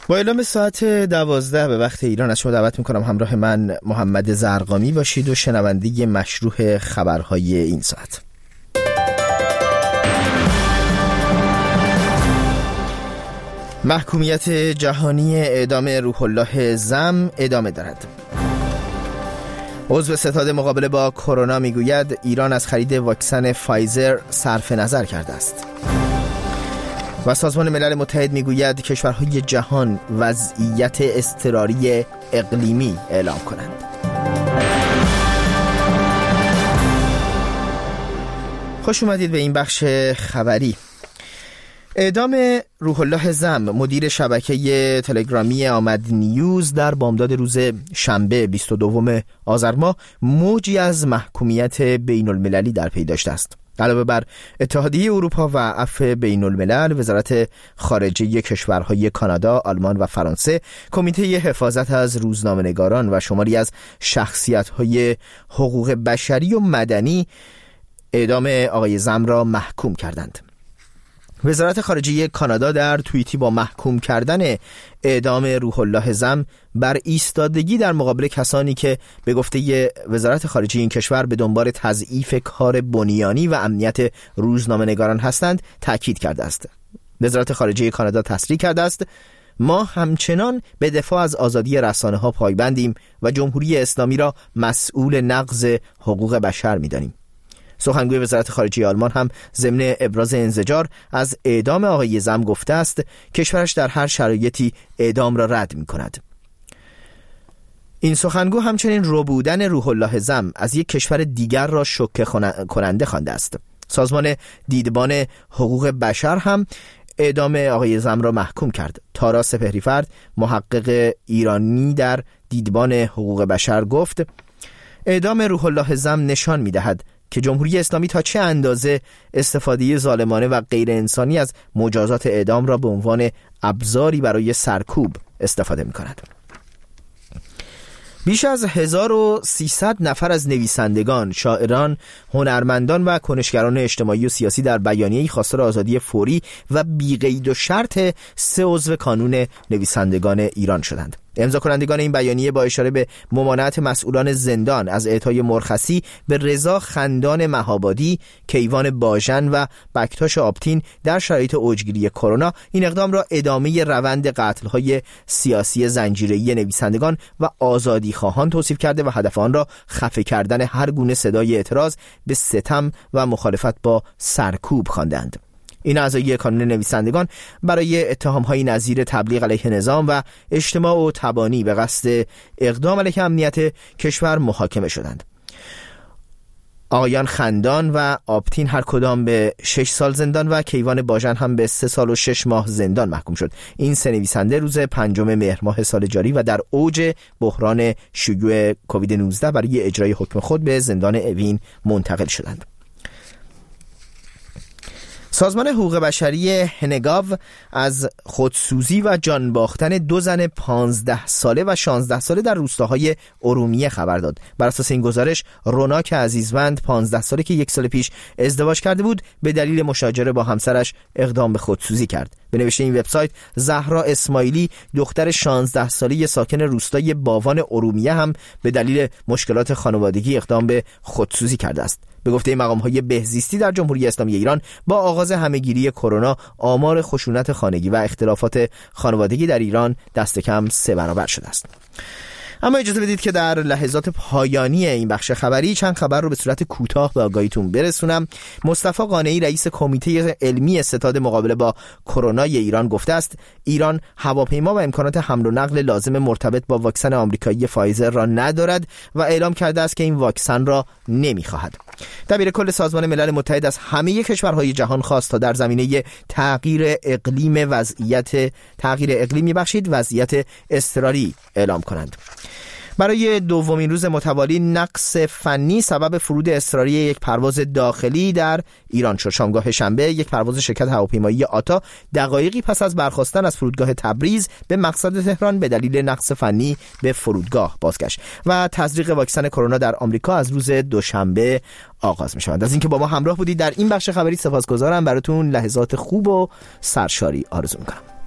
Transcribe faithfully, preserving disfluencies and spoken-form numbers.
با اعلام ساعت دوازده به وقت ایران از شما دعوت میکنم همراه من محمد زرقامی باشید و شنونده مشروع خبرهای این ساعت. محکومیت جهانی اعدام روح الله زم ادامه دارد. عضو ستاد مقابله با کرونا میگوید ایران از خرید واکسن فایزر صرف نظر کرده است. و سازمان ملل متحد میگوید کشورهای جهان وضعیت اضطراری اقلیمی اعلام کنند. خوش اومدید به این بخش خبری. اعدام روح الله زم مدیر شبکه تلگرامی آمد نیوز در بامداد روز شنبه بیست و دوم آذر ماه موجی از محکومیت بین المللی در پی داشته است. علاوه بر اتحادیه اروپا و عفو بین الملل، وزارت خارجه کشورهای کانادا، آلمان و فرانسه، کمیته حفاظت از روزنامه‌نگاران و شماری از شخصیت‌های حقوق بشری و مدنی اعدام آقای زم را محکوم کردند. وزارت خارجه کانادا در توییتی با محکوم کردن اعدام روح الله زم بر ایستادگی در مقابل کسانی که به گفته وزارت خارجه این کشور به دنبال تضعیف کار بنیانی و امنیت روزنامه‌نگاران هستند تاکید کرده است. وزارت خارجه کانادا تصریح کرده است: ما همچنان به دفاع از آزادی رسانه‌ها پایبندیم و جمهوری اسلامی را مسئول نقض حقوق بشر می‌دانیم. سخنگوی وزارت خارجه آلمان هم ضمن ابراز انزجار از اعدام آقای زم گفته است کشورش در هر شرایطی اعدام را رد می‌کند. این سخنگو همچنین ربودن روح الله زم از یک کشور دیگر را شوکه کننده خوانده است. سازمان دیدبان حقوق بشر هم اعدام آقای زم را محکوم کرد. تارا سپهری‌فرد، محقق ایرانی در دیدبان حقوق بشر گفت اعدام روح الله زم نشان می‌دهد که جمهوری اسلامی تا چه اندازه استفاده ظالمانه و غیر انسانی از مجازات اعدام را به عنوان ابزاری برای سرکوب استفاده می‌کند. بیش از هزار و سیصد نفر از نویسندگان، شاعران، هنرمندان و کنشگران اجتماعی و سیاسی در بیانیه‌ای خواستار آزادی فوری و بی‌قید و شرط سه عضو کانون نویسندگان ایران شدند. امضا کنندگان این بیانیه با اشاره به ممانعت مسئولان زندان از اعطای مرخصی به رضا خندان مهابادی، کیوان باژن و بکتاش آبتین در شرایط اوجگیری کرونا این اقدام را ادامه روند قتل‌های سیاسی زنجیره‌ای نویسندگان و آزادی خواهان توصیف کرده و هدف آن را خفه کردن هر گونه صدای اعتراض به ستم و مخالفت با سرکوب خواندند. این اعضای کانون نویسندگان برای اتهام‌های نظیر تبلیغ علیه نظام و اجتماع و تبانی به قصد اقدام علیه امنیت کشور محاکمه شدند. آقایان خندان و آبتین هر کدام به شش سال زندان و کیوان باژن هم به سه سال و شش ماه زندان محکوم شد. این سه نویسنده روز پنجم مهر ماه سال جاری و در اوج بحران شیوع کووید نوزده برای اجرای حکم خود به زندان اوین منتقل شدند. سازمان حقوق بشری هنگاو از خودسوزی و جان باختن دو زن پانزده ساله و شانزده ساله در روستاهای ارومیه خبر داد. بر اساس این گزارش روناک عزیزوند پانزده ساله که یک سال پیش ازدواج کرده بود به دلیل مشاجره با همسرش اقدام به خودسوزی کرد. به نوشته این وبسایت زهرا اسماعیلی دختر شانزده ساله ساکن روستای باوان ارومیه هم به دلیل مشکلات خانوادگی اقدام به خودسوزی کرده است. به گفته مقام‌های بهزیستی در جمهوری اسلامی ایران با آغاز همهگیری کرونا آمار خشونت خانگی و اختلافات خانوادگی در ایران دست کم سه برابر شده است. اما اجازه بدید که در لحظات پایانی این بخش خبری چند خبر رو به صورت کوتاه به آگاهیتون برسونم. مصطفی قانعی رئیس کمیته علمی ستاد مقابله با کرونا ایران گفته است ایران هواپیما و امکانات حمل و نقل لازم مرتبط با واکسن آمریکایی فایزر را ندارد و اعلام کرده است که این واکسن را نمی‌خواهد. دبیر کل سازمان ملل متحد از همه کشورهای جهان خواست تا در زمینه تغییر اقلیم وضعیت تغییر اقلیمی بخشید وضعیت اضطراری اعلام کنند. برای دومین روز متوالی نقص فنی سبب فرود اضطراری یک پرواز داخلی در ایران شد. شامگاه شنبه یک پرواز شرکت هواپیمایی آتا دقایقی پس از برخاستن از فرودگاه تبریز به مقصد تهران به دلیل نقص فنی به فرودگاه بازگشت و تزریق واکسن کرونا در آمریکا از روز دوشنبه آغاز می شود. از اینکه با ما همراه بودید در این بخش خبری سپاسگزارم. براتون لحظات خوب و سرشاری آرزو می‌کنم.